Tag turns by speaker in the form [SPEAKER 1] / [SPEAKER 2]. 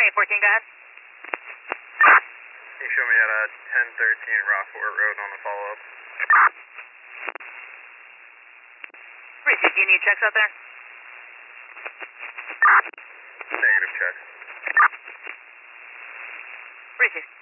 [SPEAKER 1] 2814, go ahead.
[SPEAKER 2] Can you show me at 1013 Rockport Road on the follow-up?
[SPEAKER 1] Receive, do you need checks out there?
[SPEAKER 2] Negative check.
[SPEAKER 1] Receive.